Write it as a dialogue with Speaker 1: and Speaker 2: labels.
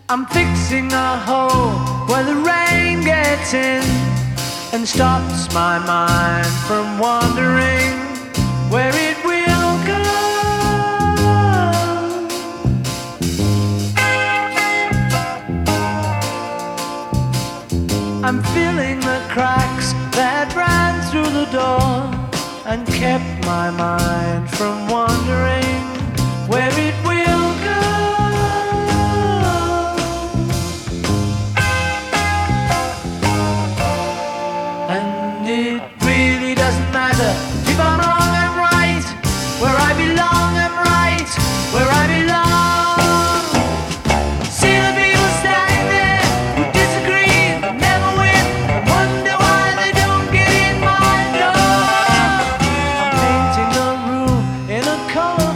Speaker 1: I'm fixing a hole where the rain gets in and stops my mind from wandering where it will go. I'm filling the cracks that ran through the door and kept my mind from wandering where it will go. And it really doesn't matter if I'm wrong, I'm right. Where I belong, I'm right. Where I belong. See the people standing there who disagree but never win, and wonder why they don't get in my door. I'm painting a room in a color